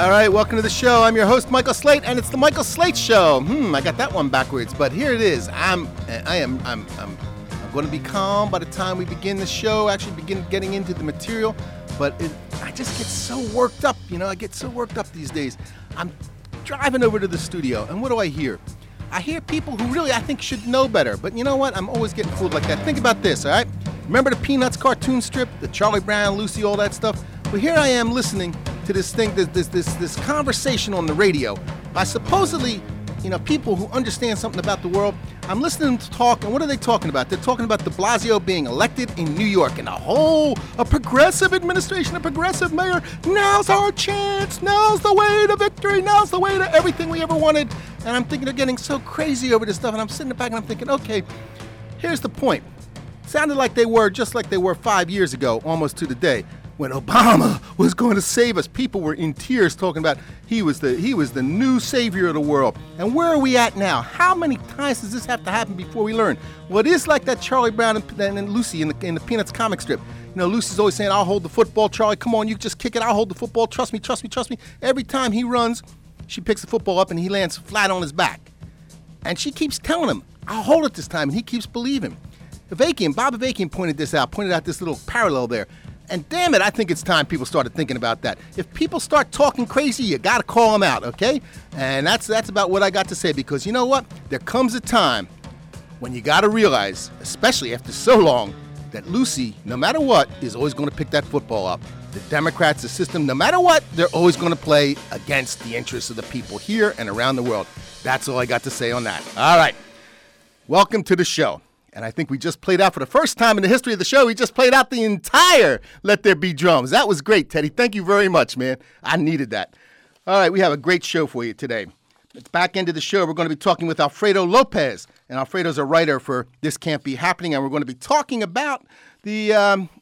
All right, welcome to the show. I'm your host, Michael Slate, and it's the Michael Slate Show. I got that one backwards, but here it is. I'm going to be calm by the time we begin the show, actually begin getting into the material, but I just get so worked up, I get so worked up these days. I'm driving over to the studio, and what do I hear? I hear people who really, I think, should know better, but you know what? I'm always getting fooled like that. Think about this, all right? Remember the Peanuts cartoon strip, the Charlie Brown, Lucy, all that stuff? Well, here I am listening to this thing, this conversation on the radio by supposedly, people who understand something about the world. I'm listening to talk, and what are they talking about? They're talking about de Blasio being elected in New York and a progressive administration, a progressive mayor. Now's our chance. Now's the way to victory. Now's the way to everything we ever wanted. And I'm thinking they're getting so crazy over this stuff, and I'm sitting back and I'm thinking, okay, here's the point. Sounded like they were just like they were 5 years ago, almost to the day, when Obama was going to save us. People were in tears talking about he was the new savior of the world. And where are we at now? How many times does this have to happen before we learn? Well, it is like that Charlie Brown and Lucy in the Peanuts comic strip. Lucy's always saying, I'll hold the football, Charlie. Come on, you just kick it. I'll hold the football. Trust me, trust me, trust me. Every time he runs, she picks the football up and he lands flat on his back. And she keeps telling him, I'll hold it this time. And he keeps believing. Bob Avakian pointed out this little parallel there. And damn it, I think it's time people started thinking about that. If people start talking crazy, you got to call them out, okay? And that's about what I got to say, because you know what? There comes a time when you got to realize, especially after so long, that Lucy, no matter what, is always going to pick that football up. The Democrats, the system, no matter what, they're always going to play against the interests of the people here and around the world. That's all I got to say on that. All right. Welcome to the show. And I think we just played out for the first time in the history of the show. We just played out the entire Let There Be Drums. That was great, Teddy. Thank you very much, man. I needed that. All right, we have a great show for you today. At the back end of the show, we're going to be talking with Alfredo Lopez. And Alfredo's a writer for This Can't Be Happening. And we're going to be talking about the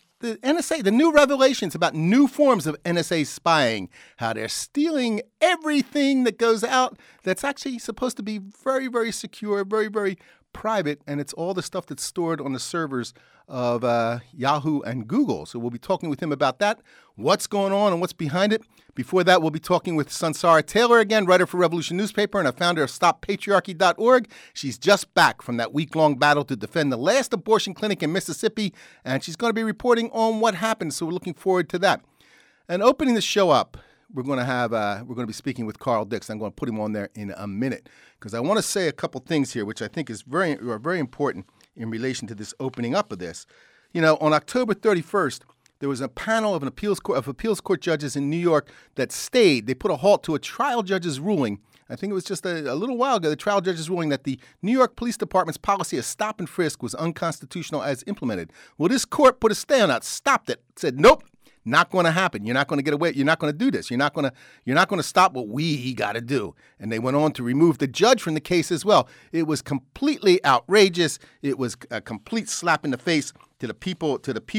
NSA, the new revelations about new forms of NSA spying, how they're stealing everything that goes out that's actually supposed to be very, very secure, very, very private, and it's all the stuff that's stored on the servers of Yahoo and Google. So we'll be talking with him about that, what's going on and what's behind it. Before that, we'll be talking with Sunsara Taylor again, writer for Revolution Newspaper and a founder of StopPatriarchy.org. She's just back from that week-long battle to defend the last abortion clinic in Mississippi, and she's going to be reporting on what happened, so we're looking forward to that. And opening the show up, we're going to be speaking with Carl Dix. I'm going to put him on there in a minute because I want to say a couple things here, which I think are very important in relation to this opening up of this. On October 31st, there was a panel of appeals court judges in New York that stayed. They put a halt to a trial judge's ruling. I think it was just a little while ago. The trial judge's ruling that the New York Police Department's policy of stop and frisk was unconstitutional as implemented. Well, this court put a stay on that, stopped it, said nope. Not going to happen. You're not going to get away. You're not going to do this. You're not going to stop what we got to do. And they went on to remove the judge from the case as well. It was completely outrageous. It was a complete slap in the face to the people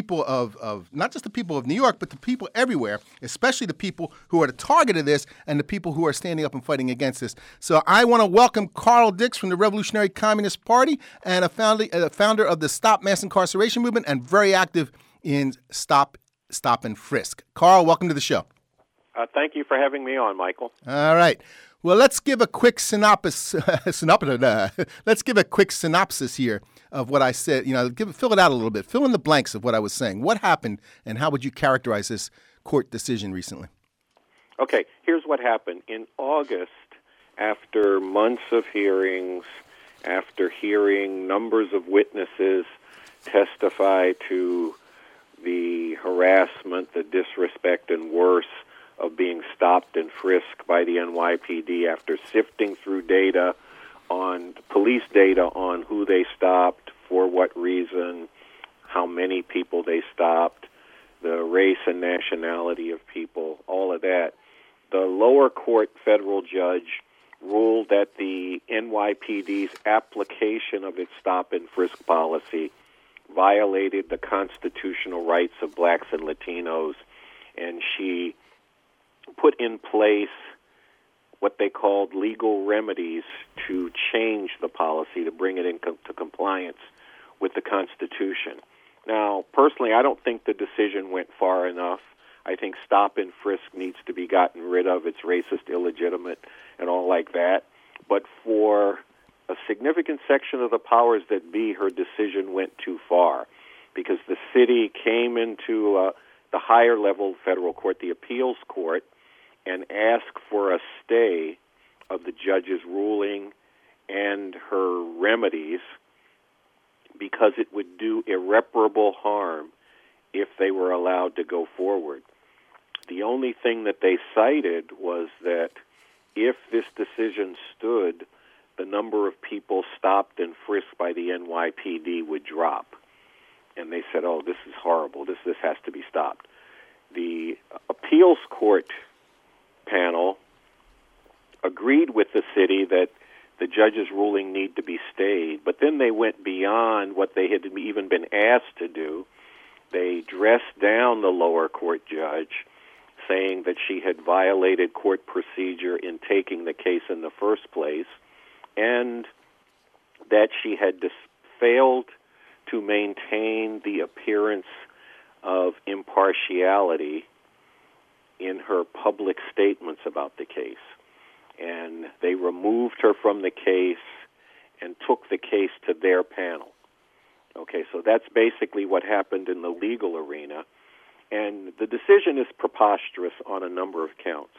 of not just the people of New York, but the people everywhere, especially the people who are the target of this and the people who are standing up and fighting against this. So I want to welcome Carl Dix from the Revolutionary Communist Party and a founder of the Stop Mass Incarceration Movement and very active in Stop and Frisk. Carl, welcome to the show. Thank you for having me on, Michael. All right. Well, let's give a quick synopsis. Let's give a quick synopsis here of what I said. Fill it out a little bit. Fill in the blanks of what I was saying. What happened, and how would you characterize this court decision recently? Okay. Here's what happened. In August, after months of hearings, after hearing numbers of witnesses testify to the harassment, the disrespect, and worse of being stopped and frisked by the NYPD after sifting through police data on who they stopped, for what reason, how many people they stopped, the race and nationality of people, all of that. The lower court federal judge ruled that the NYPD's application of its stop and frisk policy violated the constitutional rights of blacks and Latinos, and she put in place what they called legal remedies to change the policy, to bring it into compliance with the Constitution. Now, personally, I don't think the decision went far enough. I think stop and frisk needs to be gotten rid of. It's racist, illegitimate, and all like that. But for a significant section of the powers that be, her decision went too far, because the city came into the higher level federal court, the appeals court, and asked for a stay of the judge's ruling and her remedies, because it would do irreparable harm if they were allowed to go forward. The only thing that they cited was that if this decision stood, the number of people stopped and frisked by the NYPD would drop. And they said, oh, this is horrible. This has to be stopped. The appeals court panel agreed with the city that the judge's ruling need to be stayed, but then they went beyond what they had even been asked to do. They dressed down the lower court judge, saying that she had violated court procedure in taking the case in the first place, and that she had failed to maintain the appearance of impartiality in her public statements about the case. And they removed her from the case and took the case to their panel. Okay, so that's basically what happened in the legal arena. And the decision is preposterous on a number of counts.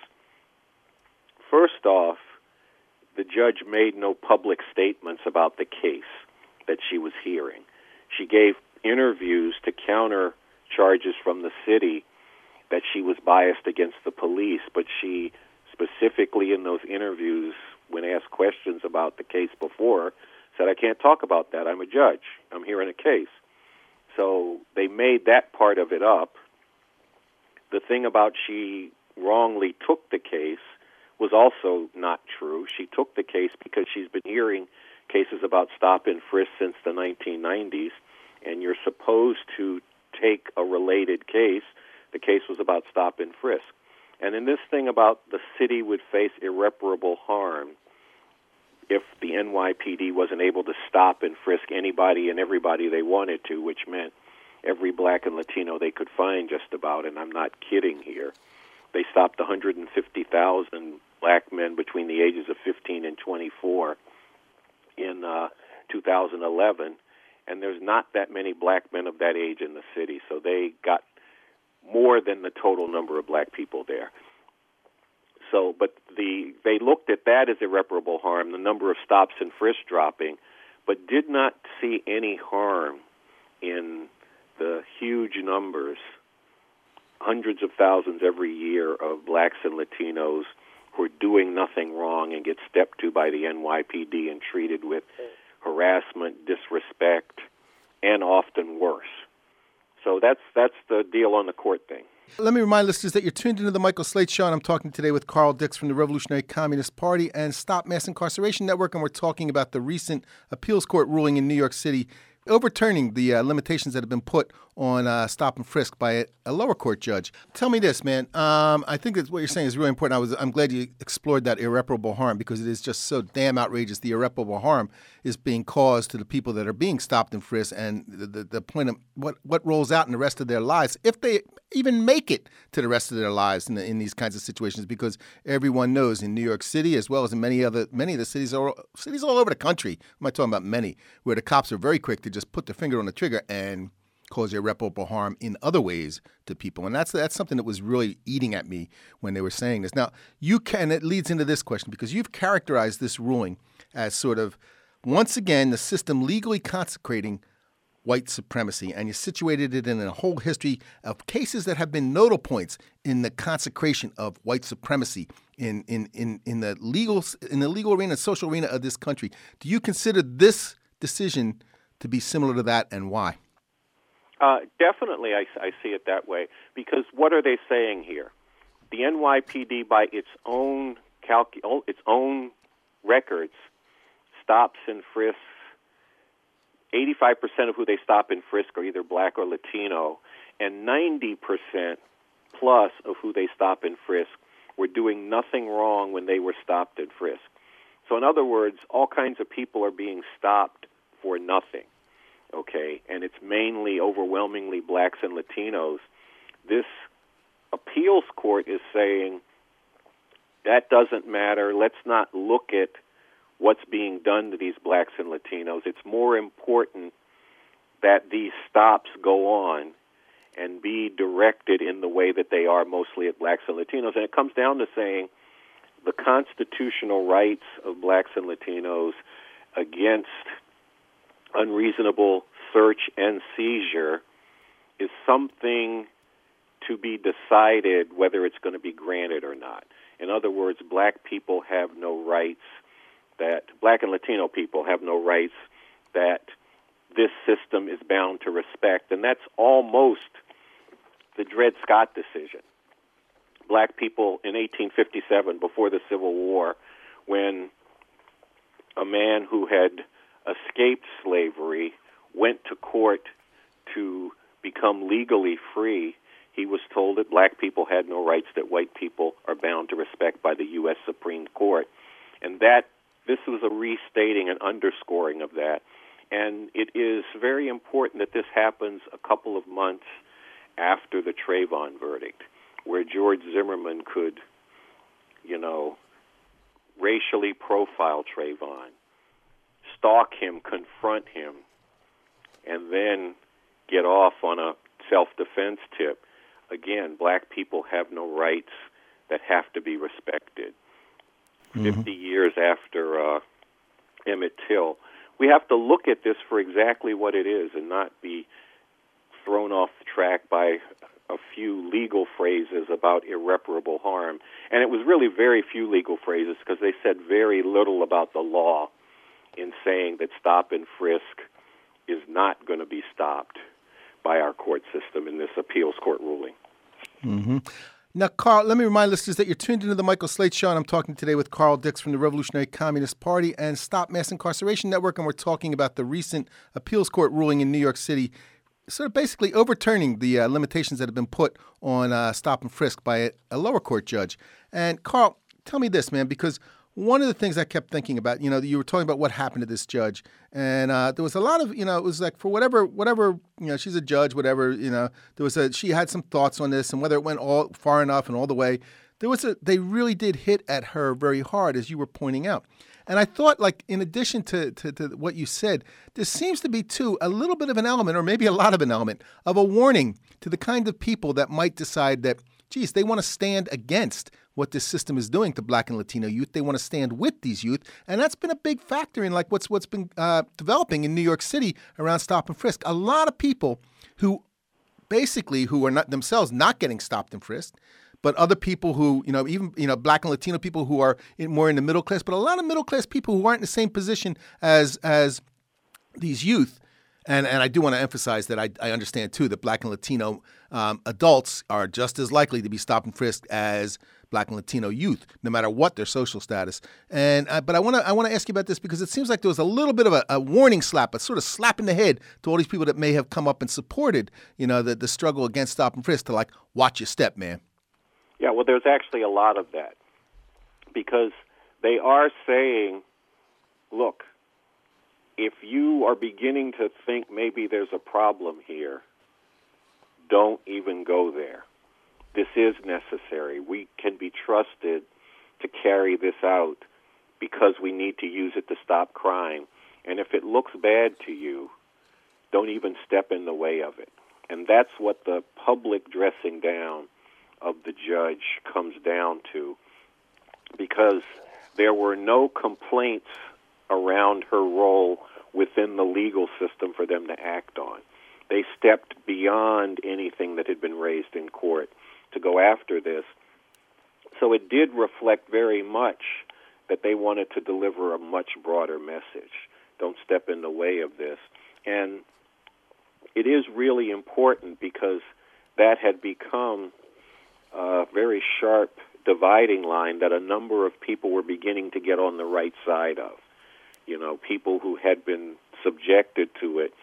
First off, the judge made no public statements about the case that she was hearing. She gave interviews to counter charges from the city that she was biased against the police, but she specifically in those interviews, when asked questions about the case before, said, I can't talk about that. I'm a judge. I'm hearing a case. So they made that part of it up. The thing about she wrongly took the case was also not true. She took the case because she's been hearing cases about stop and frisk since the 1990s, and you're supposed to take a related case. The case was about stop and frisk. And in this thing about the city would face irreparable harm if the NYPD wasn't able to stop and frisk anybody and everybody they wanted to, which meant every black and Latino they could find just about, and I'm not kidding here. They stopped 150,000 black men between the ages of 15 and 24 in 2011, and there's not that many black men of that age in the city, so they got more than the total number of black people there. So, but they looked at that as irreparable harm, the number of stops and frisks dropping, but did not see any harm in the huge numbers, hundreds of thousands every year of blacks and Latinos who are doing nothing wrong and get stepped to by the NYPD and treated with harassment, disrespect, and often worse. So that's the deal on the court thing. Let me remind listeners that you're tuned into the Michael Slate Show, and I'm talking today with Carl Dix from the Revolutionary Communist Party and Stop Mass Incarceration Network, and we're talking about the recent appeals court ruling in New York City overturning the limitations that have been put on stop and frisk by a lower court judge. Tell me this, man. I think that what you're saying is really important. I'm glad you explored that irreparable harm, because it is just so damn outrageous. The irreparable harm is being caused to the people that are being stopped and frisked, and the point of what rolls out in the rest of their lives, if they even make it to the rest of their lives in these kinds of situations, because everyone knows in New York City, as well as in many of the cities all over the country, I'm not talking about many, where the cops are very quick to just put their finger on the trigger and cause irreparable harm in other ways to people. And that's something that was really eating at me when they were saying this. Now, it leads into this question, because you've characterized this ruling as sort of, once again, the system legally consecrating white supremacy, and you situated it in a whole history of cases that have been nodal points in the consecration of white supremacy in the legal arena, social arena of this country. Do you consider this decision to be similar to that, and why? Definitely, I see it that way, because what are they saying here? The NYPD, by its own records, stops and frisks 85% of who they stop and frisk are either black or Latino, and 90% plus of who they stop and frisk were doing nothing wrong when they were stopped and frisked. So in other words, all kinds of people are being stopped for nothing, okay? And it's mainly, overwhelmingly, blacks and Latinos. This appeals court is saying that doesn't matter. Let's not look at what's being done to these blacks and Latinos. It's more important that these stops go on and be directed in the way that they are mostly at blacks and Latinos. And it comes down to saying the constitutional rights of blacks and Latinos against unreasonable search and seizure is something to be decided whether it's going to be granted or not. In other words, black people have no rights black and Latino people have no rights that this system is bound to respect. And that's almost the Dred Scott decision. Black people in 1857, before the Civil War, when a man who had escaped slavery went to court to become legally free, he was told that black people had no rights that white people are bound to respect by the U.S. Supreme Court. And this was a restating and underscoring of that. And it is very important that this happens a couple of months after the Trayvon verdict, where George Zimmerman could, racially profile Trayvon, stalk him, confront him, and then get off on a self-defense tip. Again, black people have no rights that have to be respected. 50 years after Emmett Till, we have to look at this for exactly what it is and not be thrown off the track by a few legal phrases about irreparable harm. And it was really very few legal phrases because they said very little about the law in saying that stop and frisk is not going to be stopped by our court system in this appeals court ruling. Mm-hmm. Now, Carl, let me remind listeners that you're tuned into the Michael Slate Show, and I'm talking today with Carl Dix from the Revolutionary Communist Party and Stop Mass Incarceration Network, and we're talking about the recent appeals court ruling in New York City, sort of basically overturning the limitations that have been put on stop and frisk by a lower court judge. And Carl, tell me this, man, because one of the things I kept thinking about, you were talking about what happened to this judge, and there was a lot of, it was like for whatever, she's a judge, whatever, she had some thoughts on this and whether it went all far enough and all the way. They really did hit at her very hard, as you were pointing out. And I thought, like, in addition to what you said, there seems to be, too, a little bit of an element, or maybe a lot of an element, of a warning to the kind of people that might decide that, geez, they want to stand against what this system is doing to black and Latino youth. They want to stand with these youth. And that's been a big factor in, like, what's been developing in New York City around stop and frisk. A lot of people who are not themselves not getting stopped and frisked, but other people who, even black and Latino people who are more in the middle class, but a lot of middle class people who aren't in the same position as these youth. And I do want to emphasize that I understand, too, that black and Latino adults are just as likely to be stopped and frisked as black and Latino youth, no matter what their social status. But I want to ask you about this because it seems like there was a little bit of a warning slap, a sort of slap in the head to all these people that may have come up and supported, the struggle against stop and frisk, to like, watch your step, man. Yeah, well, there's actually a lot of that because they are saying, look, if you are beginning to think maybe there's a problem here, don't even go there. This is necessary. We can be trusted to carry this out because we need to use it to stop crime. And if it looks bad to you, don't even step in the way of it. And that's what the public dressing down of the judge comes down to, because there were no complaints around her role within the legal system for them to act on. They stepped beyond anything that had been raised in court to go after this. So it did reflect very much that they wanted to deliver a much broader message. Don't step in the way of this. And it is really important because that had become a very sharp dividing line that a number of people were beginning to get on the right side of. People who had been subjected to it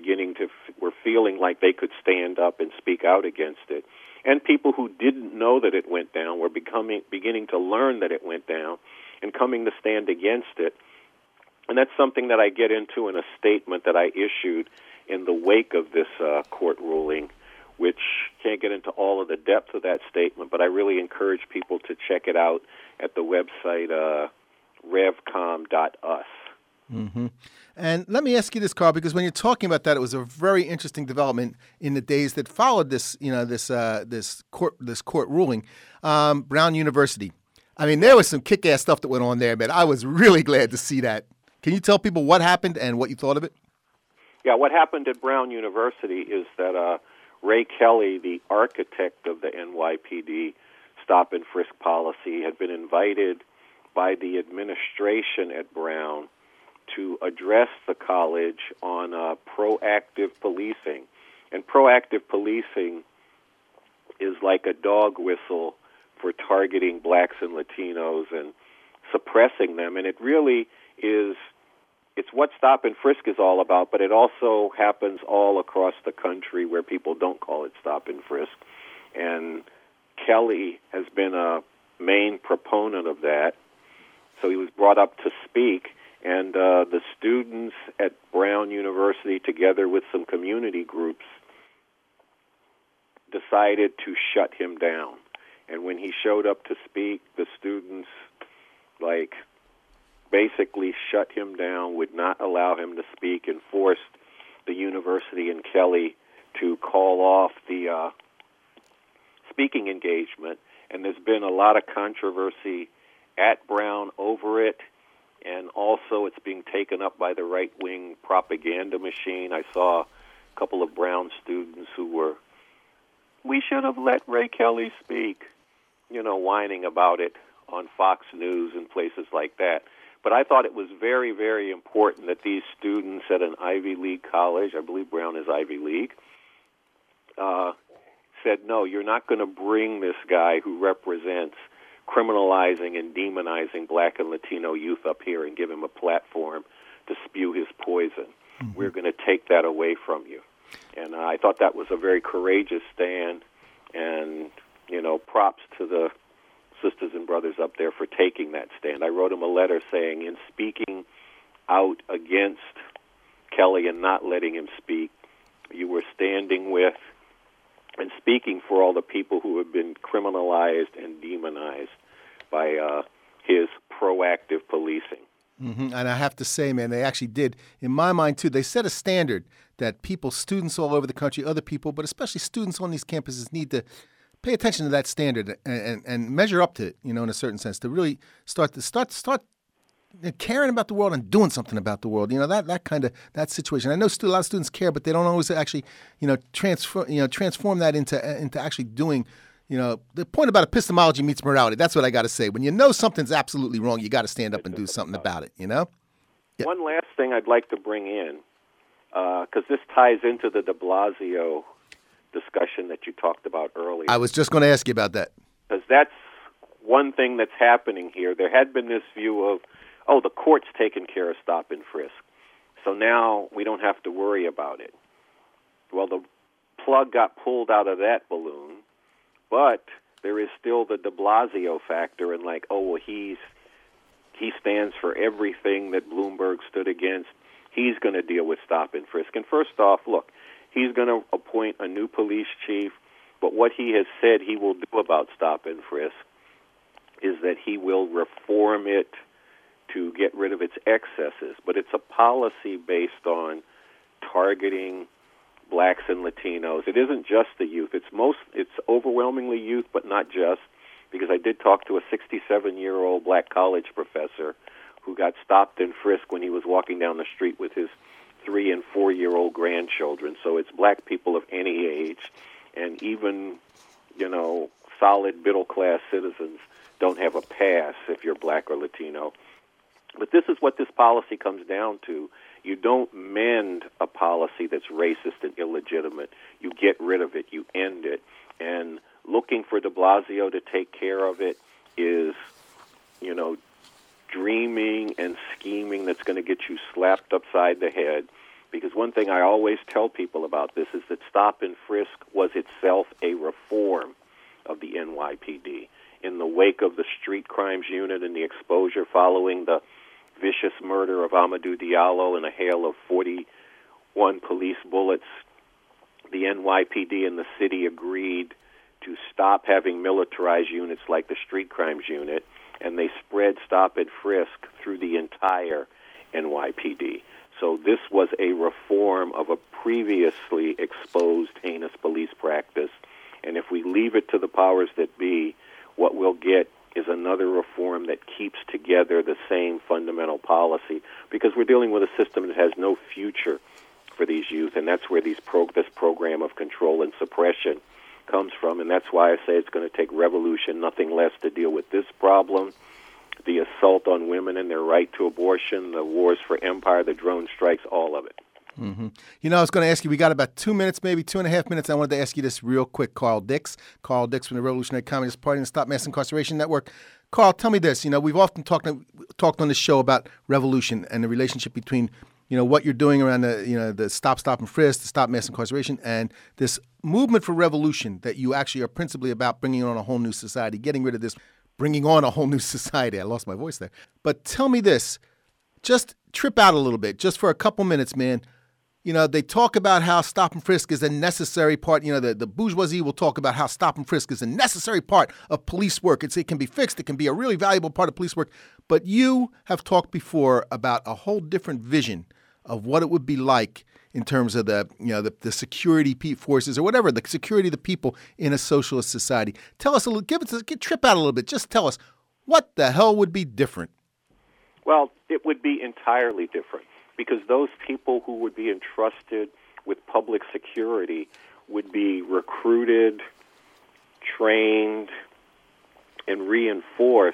were feeling like they could stand up and speak out against it. And people who didn't know that it went down were beginning to learn that it went down and coming to stand against it. And that's something that I get into in a statement that I issued in the wake of this court ruling, which can't get into all of the depth of that statement, but I really encourage people to check it out at the website revcom.us. Mm-hmm. And let me ask you this, Carl, because when you're talking about that, it was a very interesting development in the days that followed this, this court ruling. Brown University. I mean, there was some kick-ass stuff that went on there, man. I was really glad to see that. Can you tell people what happened and what you thought of it? Yeah, what happened at Brown University is that Ray Kelly, the architect of the NYPD stop and frisk policy, had been invited by the administration at Brown to address the college on proactive policing. And proactive policing is like a dog whistle for targeting blacks and Latinos and suppressing them. And it really is, it's what stop and frisk is all about, but it also happens all across the country where people don't call it stop and frisk. And Kelly has been a main proponent of that. So he was brought up to speak, and the students at Brown University, together with some community groups, decided to shut him down. And when he showed up to speak, the students, basically shut him down, would not allow him to speak, and forced the university and Kelly to call off the speaking engagement. And there's been a lot of controversy at Brown over it, and also it's being taken up by the right-wing propaganda machine. I saw a couple of Brown students who were, we should have let Ray Kelly speak, whining about it on Fox News and places like that. But I thought it was very, very important that these students at an Ivy League college, I believe Brown is Ivy League, said, no, you're not going to bring this guy who represents criminalizing and demonizing black and Latino youth up here and give him a platform to spew his poison. Mm-hmm. We're going to take that away from you. And I thought that was a very courageous stand, and, props to the sisters and brothers up there for taking that stand. I wrote him a letter saying, in speaking out against Kelly and not letting him speak, you were standing with and speaking for all the people who have been criminalized and demonized by his proactive policing. Mm-hmm. And I have to say, man, they actually did, in my mind, too, they set a standard that people, students all over the country, other people, but especially students on these campuses need to pay attention to that standard and measure up to it, in a certain sense, to really start caring about the world and doing something about the world. That situation. I know a lot of students care, but they don't always actually, transform that into actually doing. The point about epistemology meets morality. That's what I got to say. When you know something's absolutely wrong, you got to stand up and do something about it. Yeah. One last thing I'd like to bring in, because this ties into the de Blasio discussion that you talked about earlier. I was just going to ask you about that. Because that's one thing that's happening here. There had been this view of, the court's taking care of stop and frisk, so now we don't have to worry about it. Well, the plug got pulled out of that balloon, but there is still the de Blasio factor, and he stands for everything that Bloomberg stood against. He's going to deal with stop and frisk. And first off, look, he's going to appoint a new police chief, but what he has said he will do about stop and frisk is that he will reform it to get rid of its excesses. But it's a policy based on targeting blacks and Latinos. It isn't just the youth. It's overwhelmingly youth, but not just, because I did talk to a 67-year-old black college professor who got stopped and frisked when he was walking down the street with his 3- and 4-year-old grandchildren. So it's black people of any age, and even, solid middle-class citizens don't have a pass if you're black or Latino. But this is what this policy comes down to. You don't mend a policy that's racist and illegitimate. You get rid of it. You end it. And looking for de Blasio to take care of it is, dreaming and scheming that's going to get you slapped upside the head. Because one thing I always tell people about this is that stop and frisk was itself a reform of the NYPD. In the wake of the street crimes unit and the exposure following the vicious murder of Amadou Diallo and a hail of 41 police bullets, the NYPD and the city agreed to stop having militarized units like the Street Crimes Unit, and they spread stop and frisk through the entire NYPD. So this was a reform of a previously exposed heinous police practice, and if we leave it to the powers that be, what we'll get is another reform that keeps together the same fundamental policy, because we're dealing with a system that has no future for these youth, and that's where this program of control and suppression comes from, and that's why I say it's going to take revolution, nothing less, to deal with this problem. The assault on women and their right to abortion, the wars for empire, the drone strikes, all of it. Mm-hmm. You know, I was going to ask you, we got about 2 minutes, maybe 2.5 minutes. I wanted to ask you this real quick. Carl Dix from the Revolutionary Communist Party and the Stop Mass Incarceration Network. Carl, tell me this. You know, we've often talked on this show about revolution and the relationship between, you know, what you're doing around the stop and frisk, the Stop Mass Incarceration, and this movement for revolution that you actually are principally about bringing on a whole new society, getting rid of this, bringing on a whole new society. I lost my voice there. But tell me this, just trip out a little bit, just for a couple minutes, man. You know, they talk about how stop and frisk is a necessary part. You know, the bourgeoisie will talk about how stop and frisk is a necessary part of police work. It can be fixed. It can be a really valuable part of police work. But you have talked before about a whole different vision of what it would be like in terms of the security forces or whatever, the security of the people in a socialist society. Tell us a little, trip out a little bit. Just tell us what the hell would be different. Well, it would be entirely different, because those people who would be entrusted with public security would be recruited, trained, and reinforced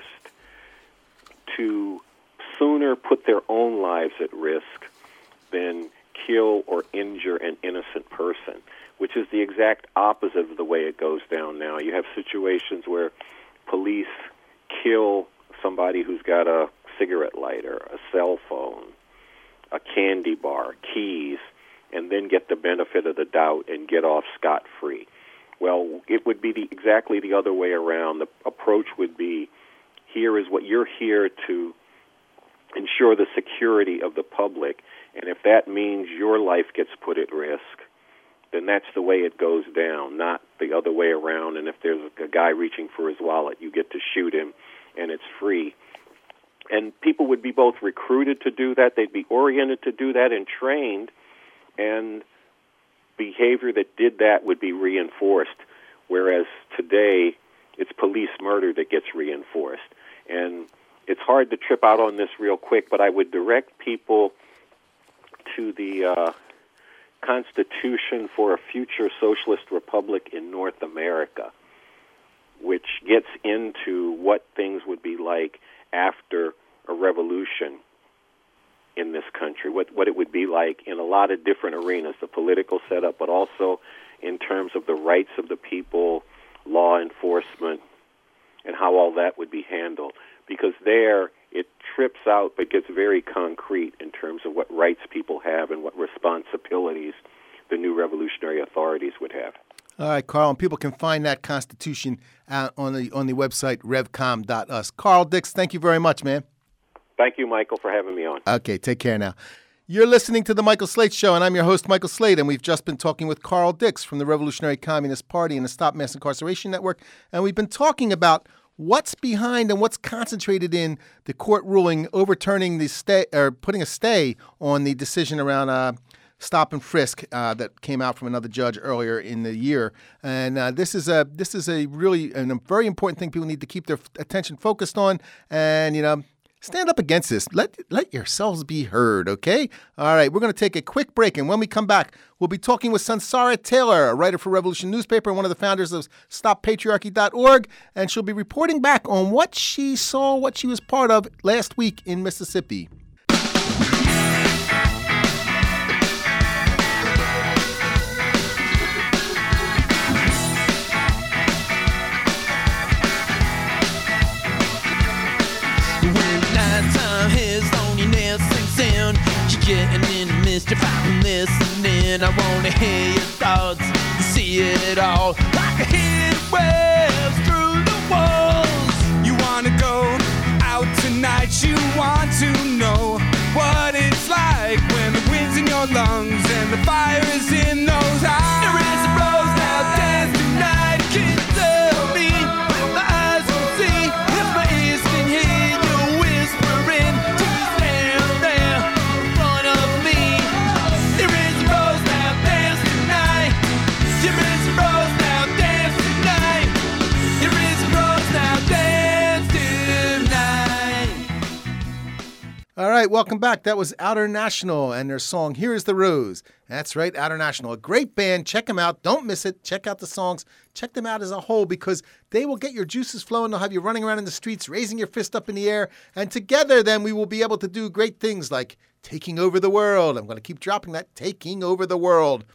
to sooner put their own lives at risk than kill or injure an innocent person, which is the exact opposite of the way it goes down now. You have situations where police kill somebody who's got a cigarette lighter, a cell phone, a candy bar, keys, and then get the benefit of the doubt and get off scot-free. Well, it would be exactly the other way around. The approach would be, here is what you're here to ensure the security of the public, and if that means your life gets put at risk, then that's the way it goes down, not the other way around. And if there's a guy reaching for his wallet, you get to shoot him, and it's free. And people would be both recruited to do that, they'd be oriented to do that and trained, and behavior that did that would be reinforced, whereas today it's police murder that gets reinforced. And it's hard to trip out on this real quick, but I would direct people to the Constitution for a Future Socialist Republic in North America, which gets into what things would be like after a revolution in this country, what it would be like in a lot of different arenas, the political setup, but also in terms of the rights of the people, law enforcement, and how all that would be handled. Because there it trips out but gets very concrete in terms of what rights people have and what responsibilities the new revolutionary authorities would have. All right, Carl, and people can find that Constitution out on the website, revcom.us. Carl Dix, thank you very much, man. Thank you, Michael, for having me on. Okay, take care now. You're listening to The Michael Slate Show, and I'm your host, Michael Slate, and we've just been talking with Carl Dix from the Revolutionary Communist Party and the Stop Mass Incarceration Network, and we've been talking about what's behind and what's concentrated in the court ruling overturning the stay, or putting a stay on the decision around stop and frisk that came out from another judge earlier in the year. And this is a really and a very important thing people need to keep their attention focused on. And, you know, stand up against this. Let yourselves be heard, okay? All right, we're going to take a quick break, and when we come back, we'll be talking with Sansara Taylor, a writer for Revolution Newspaper and one of the founders of StopPatriarchy.org, and she'll be reporting back on what she saw, what she was part of last week in Mississippi. Getting in mischief, I'm listening. I wanna hear your thoughts, see it all like a heat waves through the walls. You wanna go out tonight, you want to know what it's like when the wind's in your lungs and the fire is in those eyes. right, welcome back. That was Outer National and their song, Here Is the Rose. That's right, Outer National. A great band. Check them out. Don't miss it. Check out the songs. Check them out as a whole because they will get your juices flowing. They'll have you running around in the streets, raising your fist up in the air. And together, then, we will be able to do great things like taking over the world. I'm going to keep dropping that, taking over the world.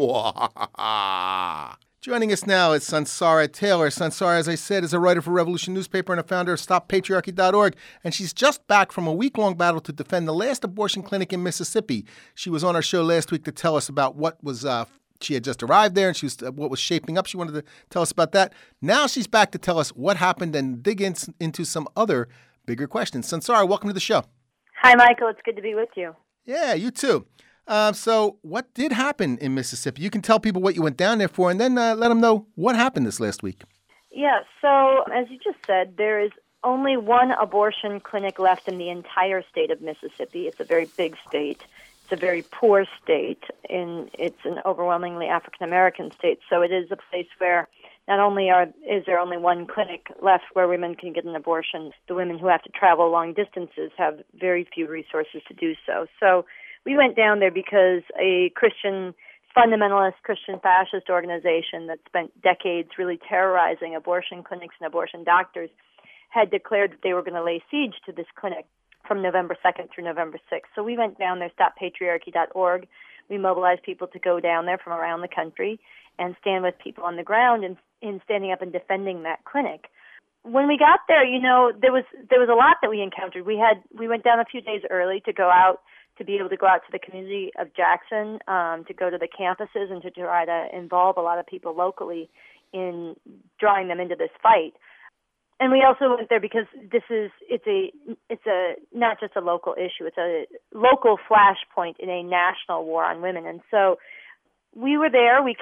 Joining us now is Sansara Taylor. Sansara, as I said, is a writer for Revolution Newspaper and a founder of StopPatriarchy.org. And she's just back from a week-long battle to defend the last abortion clinic in Mississippi. She was on our show last week to tell us about what was, she had just arrived there and she was what was shaping up. She wanted to tell us about that. Now she's back to tell us what happened and dig into some other bigger questions. Sansara, welcome to the show. Hi, Michael. It's good to be with you. Yeah, you too. So what did happen in Mississippi? You can tell people what you went down there for and then let them know what happened this last week. Yeah, so as you just said, there is only one abortion clinic left in the entire state of Mississippi. It's a very big state. It's a very poor state, and it's an overwhelmingly African-American state. So it is a place where not only is there only one clinic left where women can get an abortion, the women who have to travel long distances have very few resources to do so. So we went down there because a fundamentalist Christian fascist organization that spent decades really terrorizing abortion clinics and abortion doctors had declared that they were going to lay siege to this clinic from November 2nd through November 6th. So we went down there, StopPatriarchy.org. We mobilized people to go down there from around the country and stand with people on the ground in standing up and defending that clinic. When we got there, there was a lot that we encountered. We went down a few days early to be able to go out to the community of Jackson, to go to the campuses and to try to involve a lot of people locally in drawing them into this fight. And we also went there because it's not just a local issue, it's a local flashpoint in a national war on women. And so we were there, we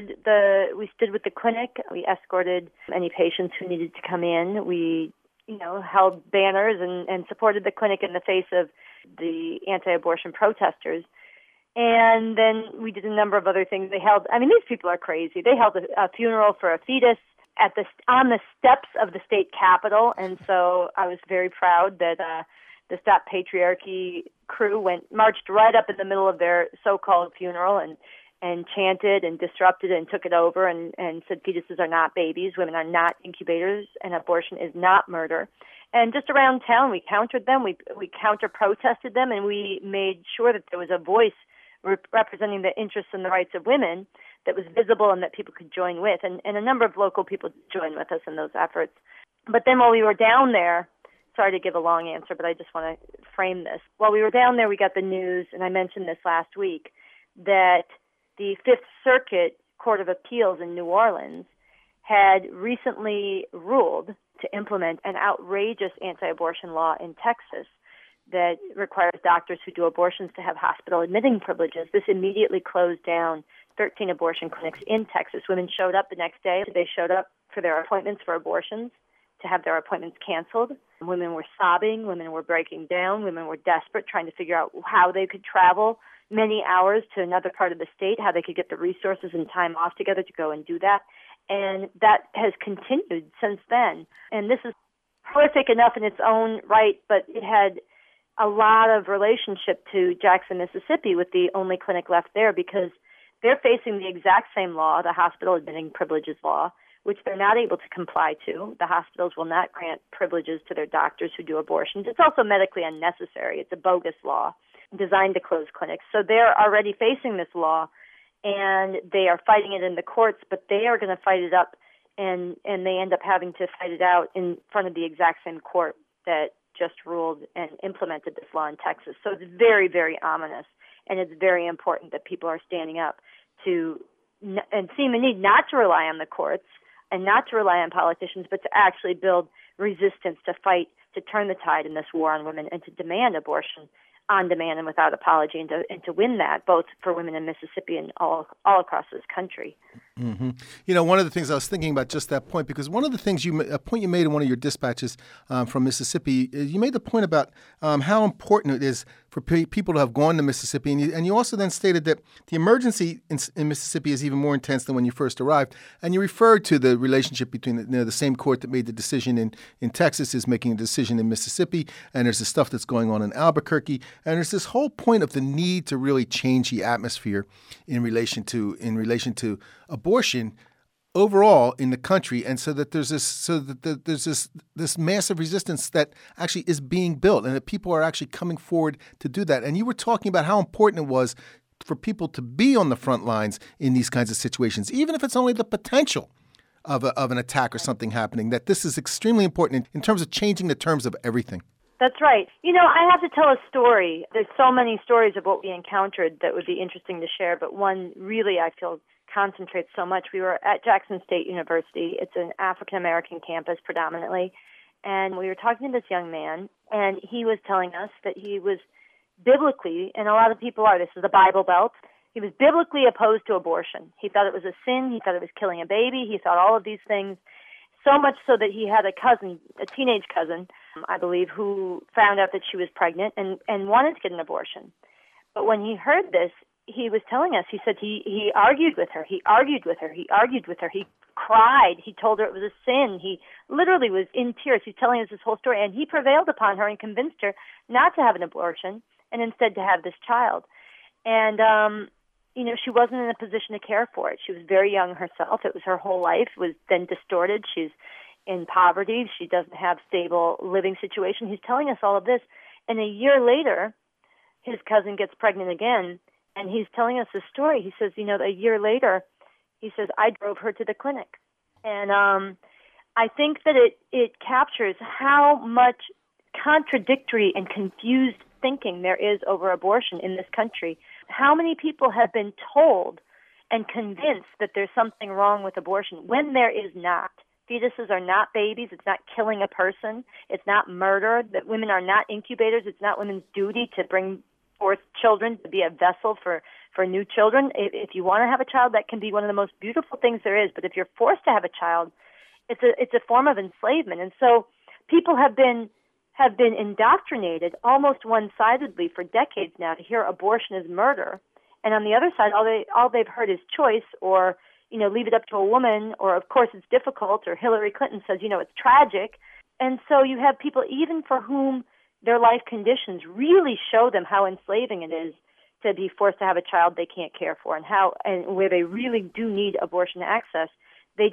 stood with the clinic, we escorted any patients who needed to come in, we held banners and supported the clinic in the face of the anti-abortion protesters. And then we did a number of other things. These people are crazy. They held a funeral for a fetus on the steps of the state capitol. And so I was very proud that the Stop Patriarchy crew marched right up in the middle of their so-called funeral and chanted and disrupted and took it over and said fetuses are not babies, women are not incubators, and abortion is not murder. And just around town, we countered them, we counter-protested them, and we made sure that there was a voice representing the interests and the rights of women that was visible and that people could join with. And a number of local people joined with us in those efforts. But then while we were down there, sorry to give a long answer, but I just want to frame this. While we were down there, we got the news, and I mentioned this last week, that the Fifth Circuit Court of Appeals in New Orleans had recently ruled to implement an outrageous anti-abortion law in Texas that requires doctors who do abortions to have hospital admitting privileges. This immediately closed down 13 abortion clinics in Texas. Women showed up the next day. They showed up for their appointments for abortions to have their appointments canceled. Women were sobbing. Women were breaking down. Women were desperate, trying to figure out how they could travel many hours to another part of the state, how they could get the resources and time off together to go and do that. And that has continued since then. And this is horrific enough in its own right, but it had a lot of relationship to Jackson, Mississippi, with the only clinic left there, because they're facing the exact same law, the hospital admitting privileges law, which they're not able to comply to. The hospitals will not grant privileges to their doctors who do abortions. It's also medically unnecessary. It's a bogus law designed to close clinics. So they're already facing this law, and they are fighting it in the courts, but they are going to fight it up, and they end up having to fight it out in front of the exact same court that just ruled and implemented this law in Texas. So it's very, very ominous, and it's very important that people are standing up and seeing the need not to rely on the courts and not to rely on politicians, but to actually build resistance to fight, to turn the tide in this war on women, and to demand abortion on demand and without apology, and to win that, both for women in Mississippi and all across this country. Mm-hmm. You know, one of the things I was thinking about just that point, because one of the things a point you made in one of your dispatches from Mississippi, you made the point about how important it is for people to have gone to Mississippi. And you also then stated that the emergency in Mississippi is even more intense than when you first arrived. And you referred to the relationship between the same court that made the decision in Texas is making a decision in Mississippi. And there's the stuff that's going on in Albuquerque. And there's this whole point of the need to really change the atmosphere in relation to abortion overall in the country, and so that there's this massive resistance that actually is being built, and that people are actually coming forward to do that. And you were talking about how important it was for people to be on the front lines in these kinds of situations, even if it's only the potential of an attack or something happening. That this is extremely important in terms of changing the terms of everything. That's right. You know, I have to tell a story. There's so many stories of what we encountered that would be interesting to share, but one really I feel concentrates so much. We were at Jackson State University. It's an African-American campus predominantly, and we were talking to this young man, and he was telling us that he was biblically, and a lot of people are, this is the Bible Belt, he was biblically opposed to abortion. He thought it was a sin. He thought it was killing a baby. He thought all of these things, so much so that he had a cousin, a teenage cousin, I believe, who found out that she was pregnant and wanted to get an abortion. But when he heard this, he was telling us, he said he argued with her. He cried. He told her it was a sin. He literally was in tears. He's telling us this whole story. And he prevailed upon her and convinced her not to have an abortion and instead to have this child. And, you know, she wasn't in a position to care for it. She was very young herself. It was her whole life was then distorted. She's in poverty. She doesn't have stable living situation. He's telling us all of this. And a year later, his cousin gets pregnant again. And he's telling us this story. He says, you know, a year later, he says, I drove her to the clinic. And I think that it captures how much contradictory and confused thinking there is over abortion in this country. How many people have been told and convinced that there's something wrong with abortion when there is not. Fetuses are not babies. It's not killing a person. It's not murder. That women are not incubators. It's not women's duty to bring forth children, to be a vessel for new children. If you want to have a child, that can be one of the most beautiful things there is. But if you're forced to have a child, it's a form of enslavement. And so people have been indoctrinated almost one-sidedly for decades now to hear abortion is murder. And on the other side, all they've heard is choice, or, you know, leave it up to a woman, or of course it's difficult, or Hillary Clinton says, you know, it's tragic. And so you have people even for whom their life conditions really show them how enslaving it is to be forced to have a child they can't care for, and where they really do need abortion access, they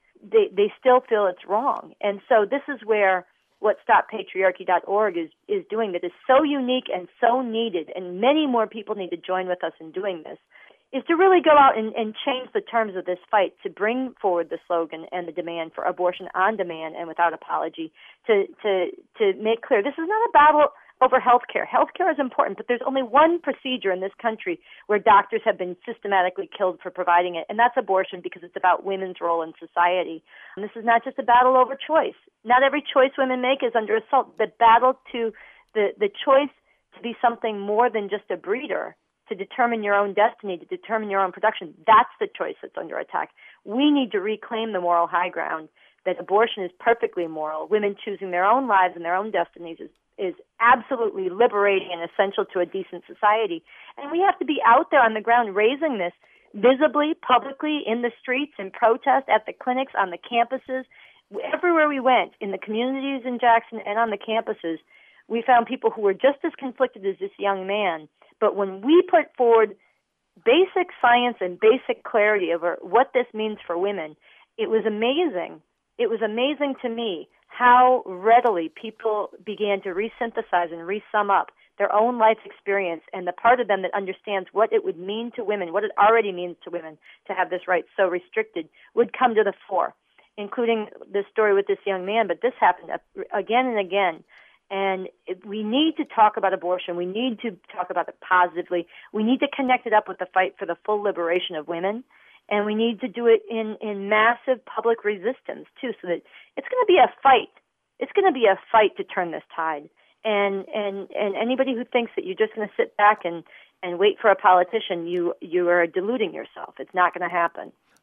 still feel it's wrong. And so this is where what StopPatriarchy.org is doing that is so unique and so needed, and many more people need to join with us in doing this, is to really go out and change the terms of this fight, to bring forward the slogan and the demand for abortion on demand and without apology, to make clear this is not a battle over health care. Health care is important, but there's only one procedure in this country where doctors have been systematically killed for providing it, and that's abortion, because it's about women's role in society. And this is not just a battle over choice. Not every choice women make is under assault. The battle to the choice to be something more than just a breeder, to determine your own destiny, to determine your own production, that's the choice that's under attack. We need to reclaim the moral high ground that abortion is perfectly moral. Women choosing their own lives and their own destinies is absolutely liberating and essential to a decent society. And we have to be out there on the ground raising this visibly, publicly, in the streets, in protest, at the clinics, on the campuses. Everywhere we went, in the communities in Jackson and on the campuses, we found people who were just as conflicted as this young man. But when we put forward basic science and basic clarity over what this means for women, it was amazing. It was amazing to me how readily people began to resynthesize and resum up their own life experience, and the part of them that understands what it would mean to women, what it already means to women to have this right so restricted, would come to the fore, including this story with this young man. But this happened again and again. And we need to talk about abortion. We need to talk about it positively. We need to connect it up with the fight for the full liberation of women. And we need to do it in massive public resistance, too, so that it's going to be a fight. It's going to be a fight to turn this tide. And anybody who thinks that you're just going to sit back and wait for a politician, you are deluding yourself. It's not going to happen.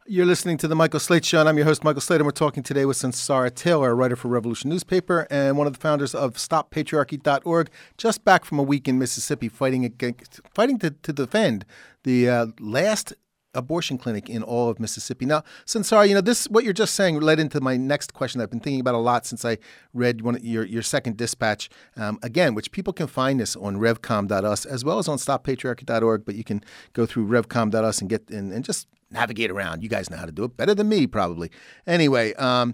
You're listening to The Michael Slate Show, and I'm your host, Michael Slate, and we're talking today with Sunsara Taylor, a writer for Revolution Newspaper and one of the founders of StopPatriarchy.org, just back from a week in Mississippi fighting to defend the last abortion clinic in all of Mississippi. Now, Sunsara, this what you're just saying led into my next question I've been thinking about a lot since I read your second dispatch, again, which people can find this on revcom.us as well as on stoppatriarchy.org, but you can go through revcom.us and get and just navigate around. You guys know how to do it better than me, probably. Anyway,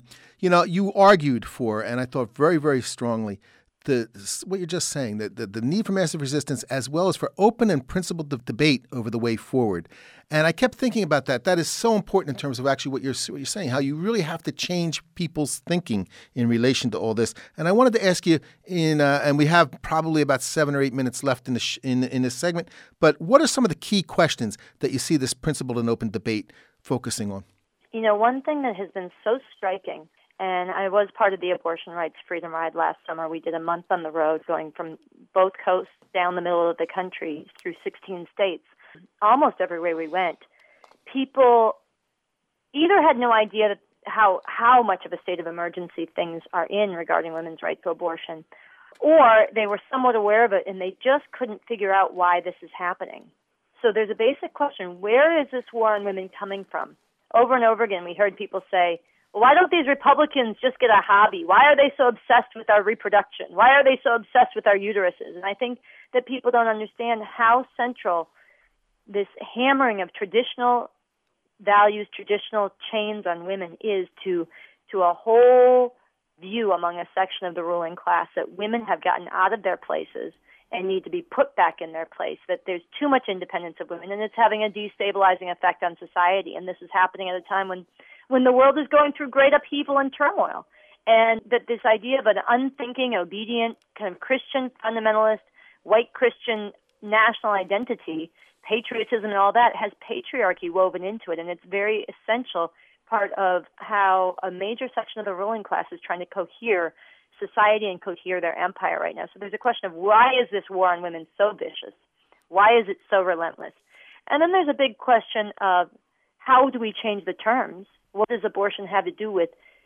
you argued for, and I thought very, very strongly, what you're just saying, the need for massive resistance as well as for open and principled debate over the way forward. And I kept thinking about that. That is so important in terms of actually what you're saying, how you really have to change people's thinking in relation to all this. And I wanted to ask you, and we have probably about 7 or 8 minutes left in this segment, but what are some of the key questions that you see this principled and open debate focusing on? One thing that has been so striking, and I was part of the Abortion Rights Freedom Ride last summer. We did a month on the road going from both coasts down the middle of the country through 16 states. Almost everywhere we went, people either had no idea how much of a state of emergency things are in regarding women's right to abortion, or they were somewhat aware of it and they just couldn't figure out why this is happening. So there's a basic question: where is this war on women coming from? Over and over again, we heard people say, well, why don't these Republicans just get a hobby? Why are they so obsessed with our reproduction? Why are they so obsessed with our uteruses? And I think that people don't understand how central this hammering of traditional values, traditional chains on women is to a whole view among a section of the ruling class that women have gotten out of their places and need to be put back in their place, that there's too much independence of women, and it's having a destabilizing effect on society. And this is happening at a time when the world is going through great upheaval and turmoil. And that this idea of an unthinking, obedient, kind of Christian fundamentalist, white Christian national identity, patriotism and all that, has patriarchy woven into it. And it's very essential part of how a major section of the ruling class is trying to cohere society and cohere their empire right now. So there's a question of why is this war on women so vicious? Why is it so relentless? And then there's a big question of how do we change the terms? What does abortion have to do with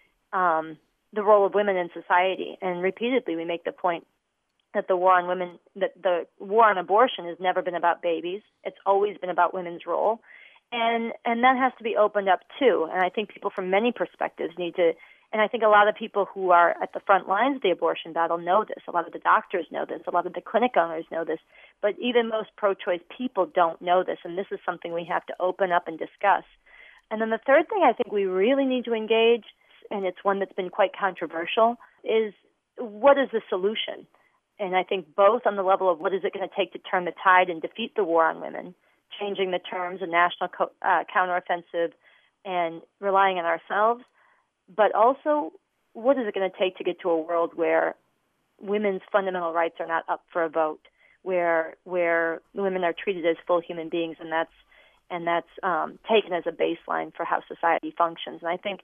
the role of women in society? And repeatedly we make the point that the war on women, that the war on abortion has never been about babies. It's always been about women's role. And that has to be opened up too. And I think people from many perspectives need to, and I think a lot of people who are at the front lines of the abortion battle know this. A lot of the doctors know this. A lot of the clinic owners know this. But even most pro-choice people don't know this. And this is something we have to open up and discuss. And then the third thing I think we really need to engage, and it's one that's been quite controversial, is what is the solution? And I think both on the level of what is it going to take to turn the tide and defeat the war on women, changing the terms, a national counteroffensive, and relying on ourselves, but also what is it going to take to get to a world where women's fundamental rights are not up for a vote, where women are treated as full human beings, and that's taken as a baseline for how society functions. And I think,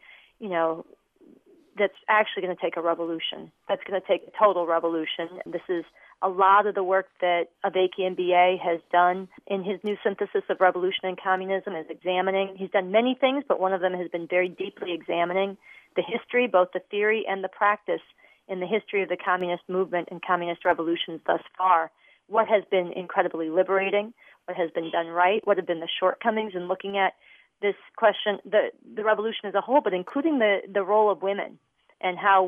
that's actually going to take a revolution. That's going to take a total revolution. This is a lot of the work that Aveki MBA has done in his new synthesis of revolution and communism is examining. He's done many things, but one of them has been very deeply examining the history, both the theory and the practice in the history of the communist movement and communist revolutions thus far. What has been incredibly liberating, what has been done right, what have been the shortcomings in looking at this question, the revolution as a whole, but including the role of women and how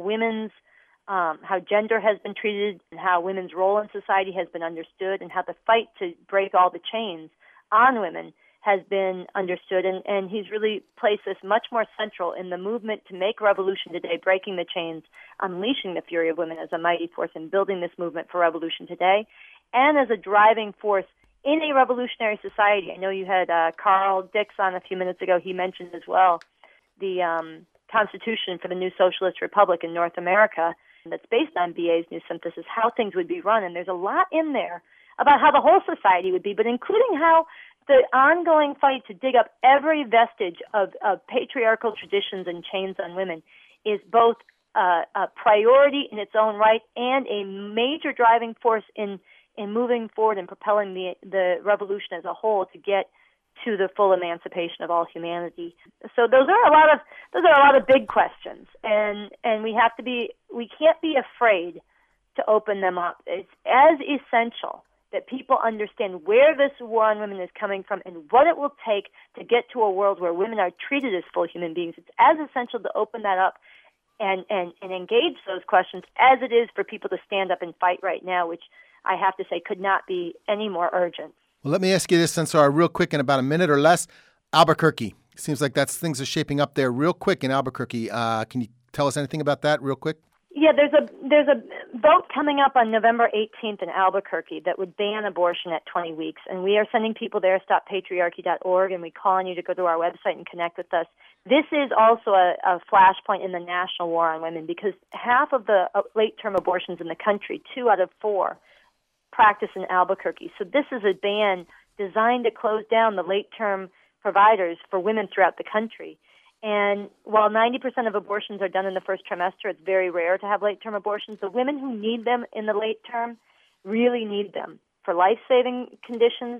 how gender has been treated and how women's role in society has been understood and how the fight to break all the chains on women has been understood. And he's really placed this much more central in the movement to make revolution today, breaking the chains, unleashing the fury of women as a mighty force and building this movement for revolution today, and as a driving force in a revolutionary society. I know you had Carl Dix on a few minutes ago. He mentioned as well the Constitution for the New Socialist Republic in North America that's based on BA's new synthesis, how things would be run. And there's a lot in there about how the whole society would be, but including how the ongoing fight to dig up every vestige of patriarchal traditions and chains on women is both a priority in its own right and a major driving force in moving forward and propelling the revolution as a whole to get to the full emancipation of all humanity. So those are a lot of big questions, and we can't be afraid to open them up. It's as essential that people understand where this war on women is coming from and what it will take to get to a world where women are treated as full human beings. It's as essential to open that up and engage those questions as it is for people to stand up and fight right now, which I have to say could not be any more urgent. Well, let me ask you this, Sansara, real quick in about a minute or less. Albuquerque. Seems like things are shaping up there real quick in Albuquerque. Can you tell us anything about that real quick? Yeah, there's a vote coming up on November 18th in Albuquerque that would ban abortion at 20 weeks. And we are sending people there, stoppatriarchy.org, and we call on you to go to our website and connect with us. This is also a flashpoint in the national war on women because half of the late-term abortions in the country, 2 out of 4, practice in Albuquerque. So this is a ban designed to close down the late-term providers for women throughout the country. And while 90% of abortions are done in the first trimester, it's very rare to have late-term abortions. The women who need them in the late term really need them for life-saving conditions,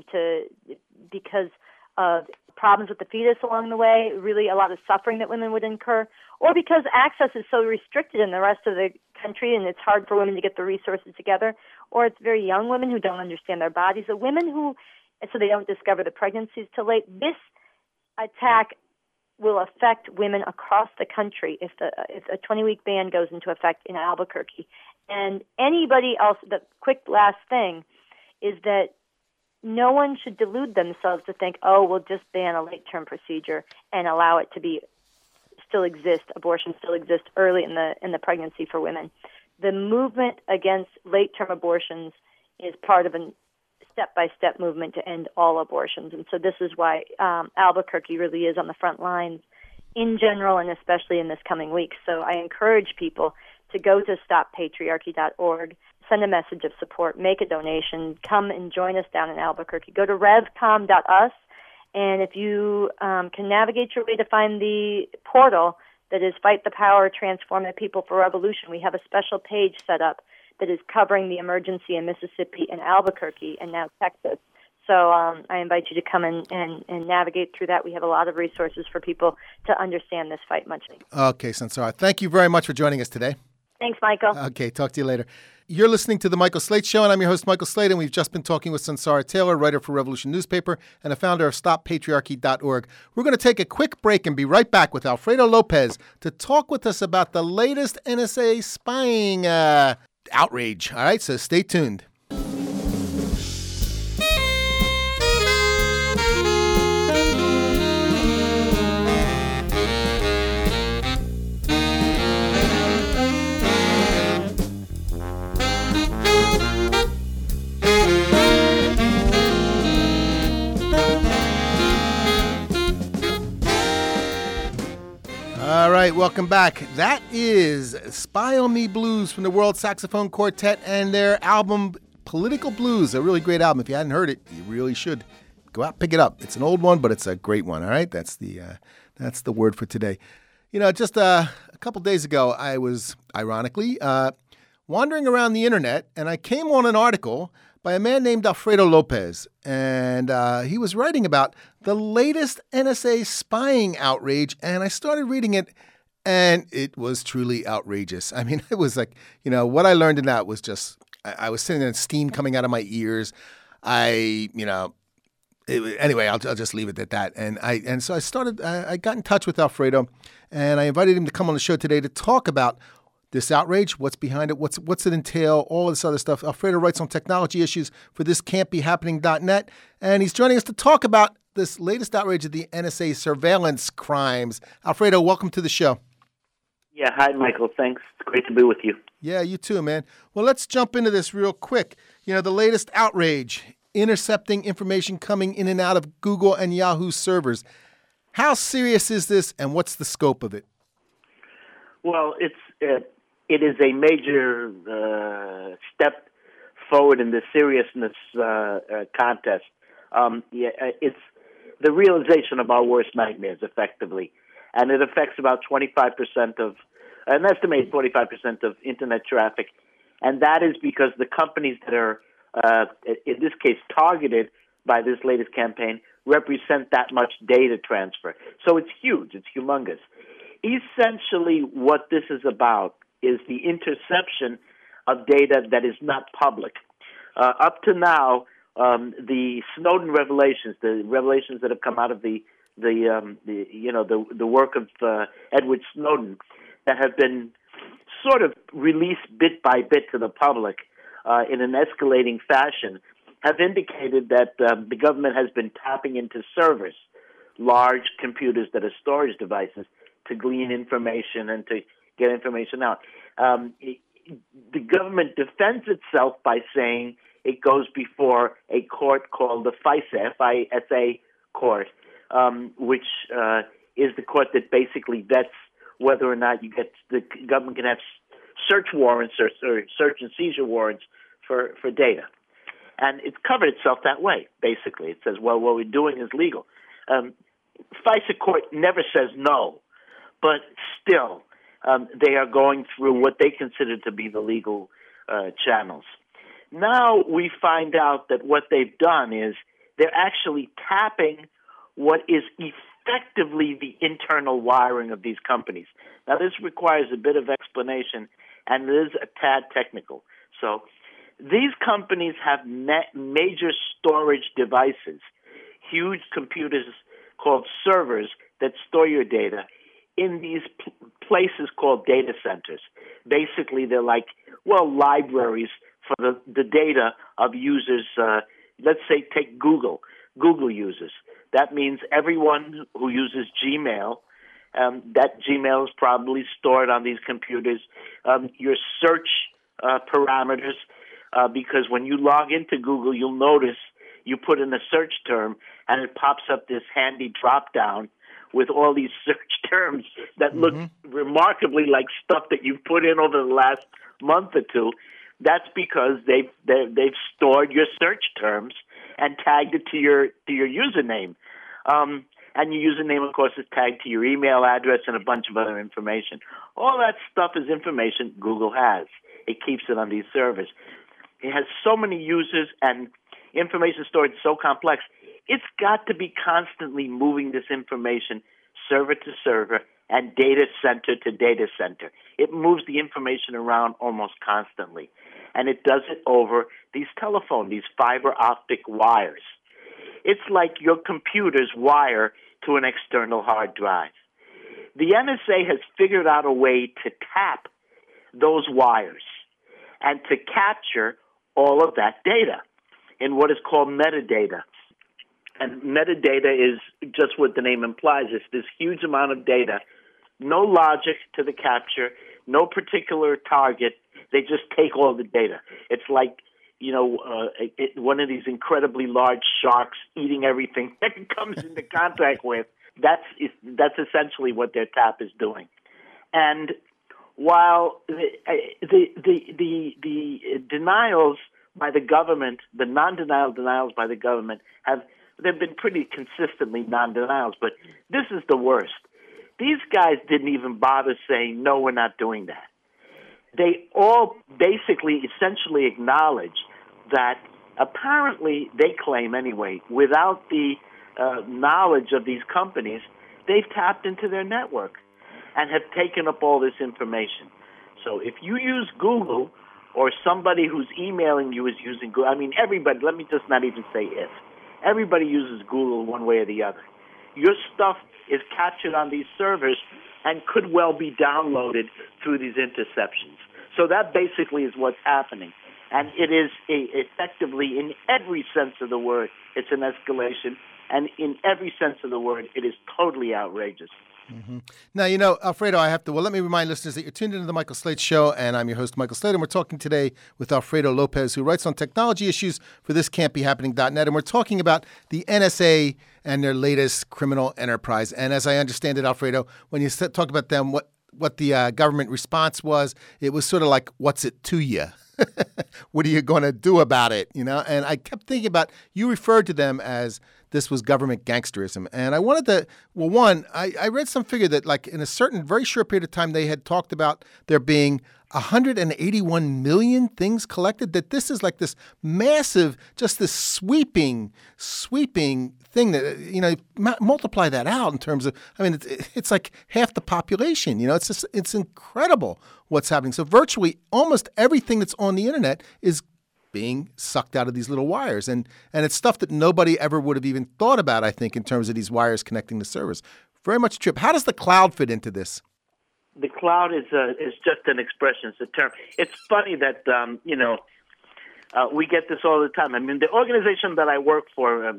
because of problems with the fetus along the way, really a lot of suffering that women would incur, or because access is so restricted in the rest of the country and it's hard for women to get the resources together, or it's very young women who don't understand their bodies, so they don't discover the pregnancies till late. This attack will affect women across the country if a 20-week ban goes into effect in Albuquerque. And anybody else, the quick last thing is that no one should delude themselves to think, we'll just ban a late-term procedure and allow it to abortion still exist early in the pregnancy for women. The movement against late-term abortions is part of a step-by-step movement to end all abortions. And so this is why Albuquerque really is on the front lines in general and especially in this coming week. So I encourage people to go to stoppatriarchy.org, send a message of support, make a donation, come and join us down in Albuquerque. Go to revcom.us, and if you can navigate your way to find the portal that is Fight the Power, Transform the People for Revolution, we have a special page set up that is covering the emergency in Mississippi and Albuquerque and now Texas. So I invite you to come and navigate through that. We have a lot of resources for people to understand this fight much. Okay, Sansara. Thank you very much for joining us today. Thanks, Michael. Okay, talk to you later. You're listening to The Michael Slate Show, and I'm your host, Michael Slate, and we've just been talking with Sansara Taylor, writer for Revolution Newspaper and a founder of StopPatriarchy.org. We're going to take a quick break and be right back with Alfredo Lopez to talk with us about the latest NSA spying outrage. All right, so stay tuned. All right, welcome back. That is Spy on Me Blues from the World Saxophone Quartet and their album Political Blues, a really great album. If you hadn't heard it, you really should go out and pick it up. It's an old one, but it's a great one. All right, that's the word for today. You know, just a couple days ago, I was ironically wandering around the internet, and I came on an article by a man named Alfredo Lopez, and he was writing about the latest NSA spying outrage, and I started reading it, and it was truly outrageous. I mean, it was like, you know, what I learned in that was just, I was sitting there and steam coming out of my ears. Anyway, I'll just leave it at that. And so I got in touch with Alfredo, and I invited him to come on the show today to talk about this outrage, what's behind it, what's it entail, all this other stuff. Alfredo writes on technology issues for thiscan'tbehappening.net, and he's joining us to talk about this latest outrage of the NSA surveillance crimes. Alfredo, welcome to the show. Yeah, hi, Michael. Thanks. It's great to be with you. Yeah, you too, man. Well, let's jump into this real quick. You know, the latest outrage, intercepting information coming in and out of Google and Yahoo servers. How serious is this, and what's the scope of it? Well, it is a major step forward in the seriousness contest. It's the realization of our worst nightmares, effectively. And it affects about 25% of, an estimated 25% of Internet traffic. And that is because the companies that are, in this case, targeted by this latest campaign represent that much data transfer. So it's huge. It's humongous. Essentially, what this is about is the interception of data that is not public. Up to now, the Snowden revelations, the revelations that have come out of the work of Edward Snowden, that have been sort of released bit by bit to the public in an escalating fashion, have indicated that the government has been tapping into servers, large computers that are storage devices, to glean information and to get information out. The government defends itself by saying it goes before a court called the FISA, F-I-S-A court, which is the court that basically vets whether or not the government can have search warrants or search and seizure warrants for data. And it's covered itself that way, basically. It says, well, what we're doing is legal. FISA court never says no, but still they are going through what they consider to be the legal channels. Now we find out that what they've done is they're actually tapping what is effectively the internal wiring of these companies. Now, this requires a bit of explanation, and it is a tad technical. So these companies have major storage devices, huge computers called servers that store your data in these places called data centers. Basically, they're like, libraries for the data of users. Let's say take Google users. That means everyone who uses Gmail, that Gmail is probably stored on these computers. Your search parameters, because when you log into Google, you'll notice you put in a search term and it pops up this handy drop-down with all these search terms that look remarkably like stuff that you've put in over the last month or two. That's because they've stored your search terms and tagged it to your username. And your username, of course, is tagged to your email address and a bunch of other information. All that stuff is information Google has. It keeps it on these servers. It has so many users and information storage so complex, it's got to be constantly moving this information server to server and data center to data center. It moves the information around almost constantly. And it does it over these fiber optic wires. It's like your computer's wire to an external hard drive. The NSA has figured out a way to tap those wires and to capture all of that data in what is called metadata. And metadata is just what the name implies. It's this huge amount of data, no logic to the capture, no particular target. They just take all the data. It's like, one of these incredibly large sharks eating everything that it comes into contact with. That's essentially what their tap is doing. And while the denials by the government, the non-denial denials by the government they've been pretty consistently non-denials, but this is the worst. These guys didn't even bother saying, no, we're not doing that. They all basically essentially acknowledge that apparently, they claim anyway, without the knowledge of these companies, they've tapped into their network and have taken up all this information. So if you use Google or somebody who's emailing you is using Google, everybody, let me just not even say if. Everybody uses Google one way or the other. Your stuff is captured on these servers and could well be downloaded through these interceptions. So that basically is what's happening. And it is effectively, in every sense of the word, it's an escalation. And in every sense of the word, it is totally outrageous. Mm-hmm. Now, Alfredo, let me remind listeners that you're tuned into the Michael Slate Show, and I'm your host, Michael Slate, and we're talking today with Alfredo Lopez, who writes on technology issues for thiscan'tbehappening.net, and we're talking about the NSA and their latest criminal enterprise. And as I understand it, Alfredo, when you talk about them, what the government response was, it was sort of like, what's it to you? What are you going to do about it? And I kept thinking about, you referred to them as this was government gangsterism. And I wanted to, I read some figure that like in a certain very short period of time, they had talked about there being 181 million things collected, that this is like this massive, just this sweeping thing that, multiply that out in terms of, it's like half the population, it's incredible what's happening. So virtually almost everything that's on the internet is being sucked out of these little wires. And it's stuff that nobody ever would have even thought about, I think, in terms of these wires connecting to servers. Very much a trip. How does the cloud fit into this? The cloud is just an expression. It's a term. It's funny that, we get this all the time. The organization that I work for,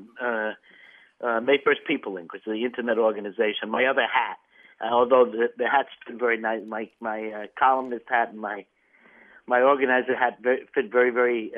May First People Inc., which is the Internet organization, my other hat, although the hat's been very nice, my columnist hat and my organizer hat fit very, very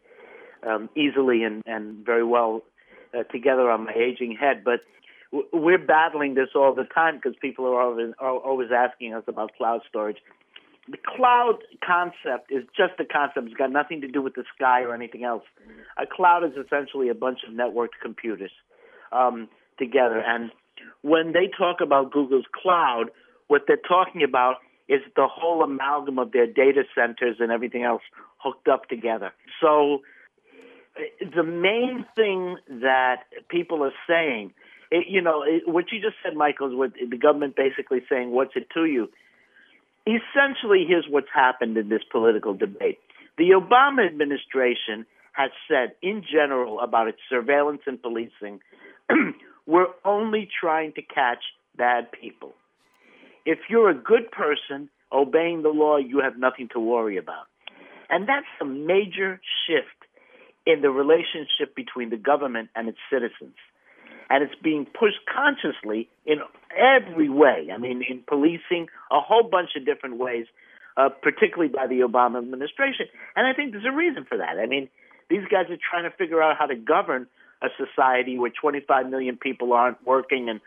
easily and very well together on my aging head. But we're battling this all the time because people are always asking us about cloud storage. The cloud concept is just a concept. It's got nothing to do with the sky or anything else. A cloud is essentially a bunch of networked computers together. And when they talk about Google's cloud, what they're talking about is the whole amalgam of their data centers and everything else hooked up together. So the main thing that people are saying, what you just said, Michael, is what the government basically saying, what's it to you? Essentially, here's what's happened in this political debate. The Obama administration has said, in general, about its surveillance and policing, we're only trying to catch bad people. If you're a good person obeying the law, you have nothing to worry about. And that's a major shift in the relationship between the government and its citizens. And it's being pushed consciously in every way. In policing, a whole bunch of different ways, particularly by the Obama administration. And I think there's a reason for that. These guys are trying to figure out how to govern a society where 25 million people aren't working and,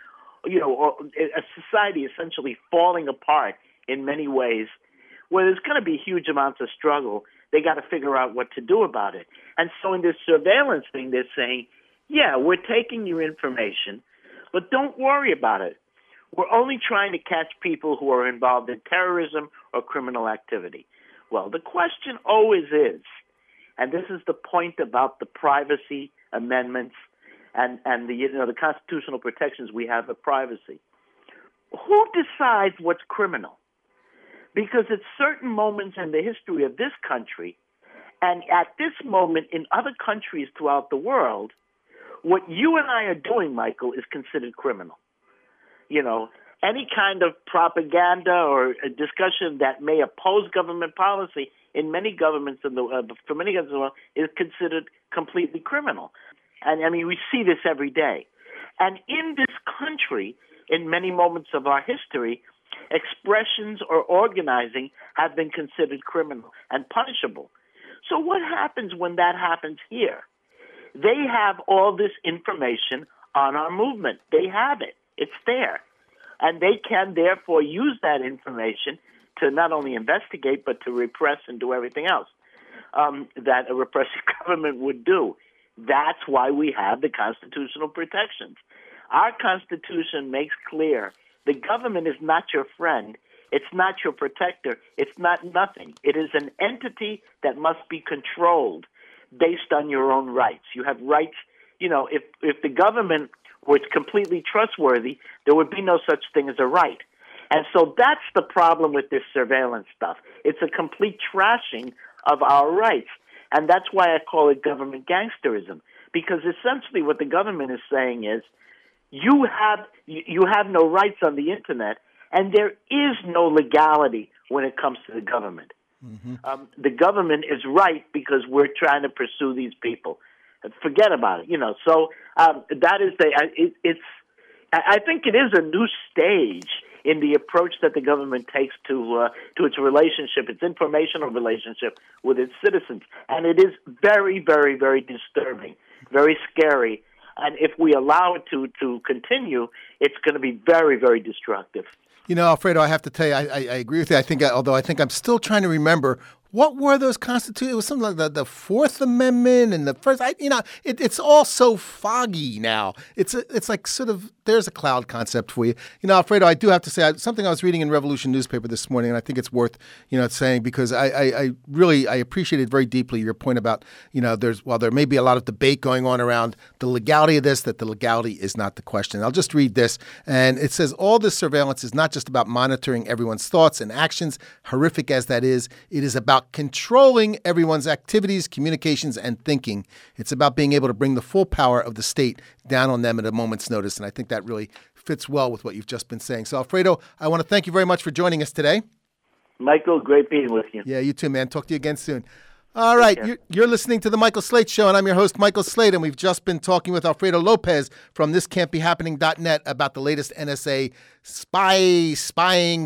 a society essentially falling apart in many ways, where there's going to be huge amounts of struggle. They got to figure out what to do about it. And so in this surveillance thing, they're saying, yeah, we're taking your information, but don't worry about it. We're only trying to catch people who are involved in terrorism or criminal activity. Well, the question always is, and this is the point about the privacy amendments and the constitutional protections we have of privacy. Who decides what's criminal? Because at certain moments in the history of this country, and at this moment in other countries throughout the world, what you and I are doing, Michael, is considered criminal. Any kind of propaganda or a discussion that may oppose government policy in many governments for many governments in the world is considered completely criminal. And we see this every day. And in this country, in many moments of our history, expressions or organizing have been considered criminal and punishable. So what happens when that happens here? They have all this information on our movement. They have it. It's there. And they can therefore use that information to not only investigate, but to repress and do everything else that a repressive government would do. That's why we have the constitutional protections. Our Constitution makes clear the government is not your friend. It's not your protector. It's not nothing. It is an entity that must be controlled based on your own rights. You have rights. If the government was completely trustworthy, there would be no such thing as a right. And so that's the problem with this surveillance stuff. It's a complete trashing of our rights. And that's why I call it government gangsterism, because essentially what the government is saying is you have no rights on the Internet, and there is no legality when it comes to the government. Mm-hmm. The government is right because we're trying to pursue these people. Forget about it, So that is I think it is a new stage in the approach that the government takes to its relationship, its informational relationship with its citizens, and it is very, very, very disturbing, very scary. And if we allow it to continue, it's going to be very, very destructive. Alfredo, I have to tell you, I agree with you. Although I think I'm still trying to remember what were those constitutions? It was something like the Fourth Amendment and the first. It's all so foggy now. It's like sort of there's a cloud concept for you. Alfredo, I do have to say something I was reading in Revolution newspaper this morning, and I think it's worth saying because I really appreciated very deeply your point about there may be a lot of debate going on around the legality of this, that the legality is not the question. I'll just read this, and it says all this surveillance is not just about monitoring everyone's thoughts and actions, horrific as that is. It is about controlling everyone's activities, communications, and thinking. It's about being able to bring the full power of the state down on them at a moment's notice, and I think that really fits well with what you've just been saying. So, Alfredo, I want to thank you very much for joining us today. Michael, great being with you. Yeah, you too, man. Talk to you again soon. All right, you're listening to The Michael Slate Show, and I'm your host, Michael Slate, and we've just been talking with Alfredo Lopez from thiscan'tbehappening.net about the latest NSA spying,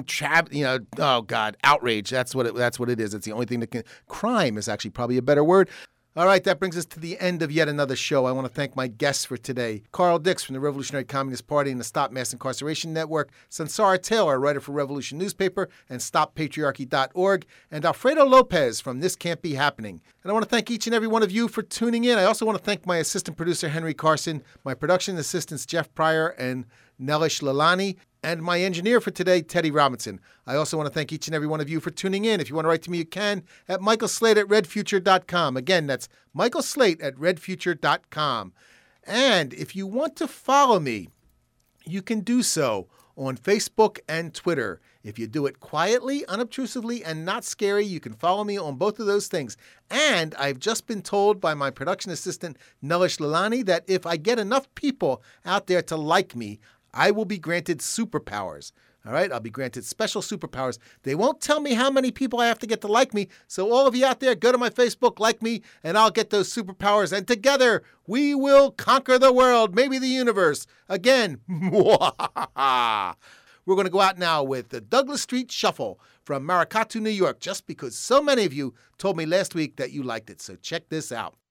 outrage. That's what it is. It's the only thing that can. Crime is actually probably a better word. All right, that brings us to the end of yet another show. I want to thank my guests for today. Carl Dix from the Revolutionary Communist Party and the Stop Mass Incarceration Network, Sansara Taylor, writer for Revolution Newspaper and StopPatriarchy.org, and Alfredo Lopez from This Can't Be Happening. And I want to thank each and every one of you for tuning in. I also want to thank my assistant producer, Henry Carson, my production assistants, Jeff Pryor and Nelish Lalani, and my engineer for today, Teddy Robinson. I also want to thank each and every one of you for tuning in. If you want to write to me, you can at michaelslate@redfuture.com. Again, that's michaelslate@redfuture.com. And if you want to follow me, you can do so on Facebook and Twitter. If you do it quietly, unobtrusively, and not scary, you can follow me on both of those things. And I've just been told by my production assistant, Nelish Lalani, that if I get enough people out there to like me, I will be granted superpowers. All right, I'll be granted special superpowers. They won't tell me how many people I have to get to like me. So all of you out there, go to my Facebook, like me, and I'll get those superpowers. And together, we will conquer the world, maybe the universe. Again, we're going to go out now with the Douglas Street Shuffle from Maracatu, New York, just because so many of you told me last week that you liked it. So check this out.